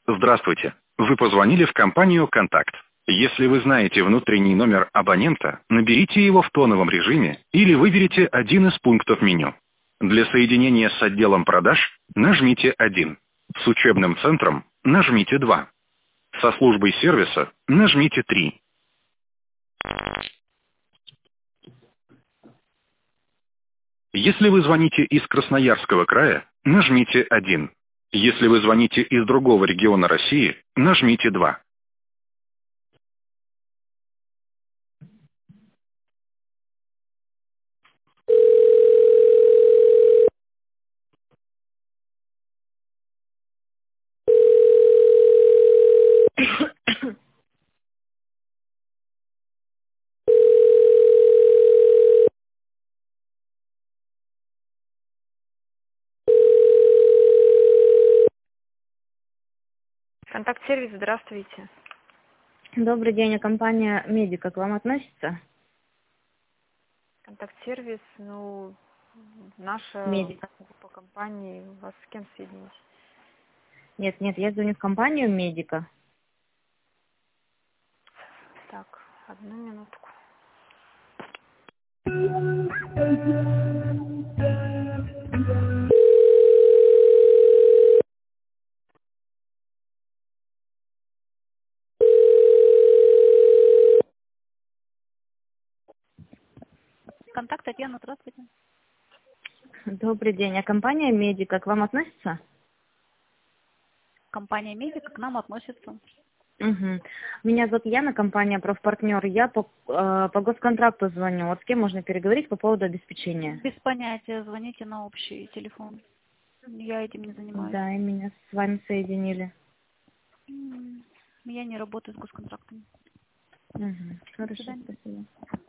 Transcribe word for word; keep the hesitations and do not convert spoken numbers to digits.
Здравствуйте. Вы позвонили в компанию «Контакт». Если вы знаете внутренний номер абонента, наберите его в тоновом режиме или выберите один из пунктов меню. Для соединения с отделом продаж нажмите один. С учебным центром нажмите два. Со службой сервиса нажмите три. Если вы звоните из Красноярского края, нажмите один. Если вы звоните из другого региона России, нажмите два. Контакт-сервис, здравствуйте. Добрый день, а компания «Медика» к вам относится? Контакт-сервис, ну, наша «Медика». группа компаний, вас с кем соединить? Нет, нет, я звоню в компанию «Медика». Так, одну минутку. Контакт, Татьяна, здравствуйте. Добрый день, а компания «Медика» к вам относится? Компания «Медика» к нам относится. Угу. Меня зовут Яна, компания «Профпартнер». Я по, э, по госконтракту звоню. Вот с кем можно переговорить по поводу обеспечения? Без понятия, звоните на общий телефон. Я этим не занимаюсь. Да, и меня с вами соединили. М, Я не работаю с госконтрактами. Угу. До Хорошо, свидания. спасибо.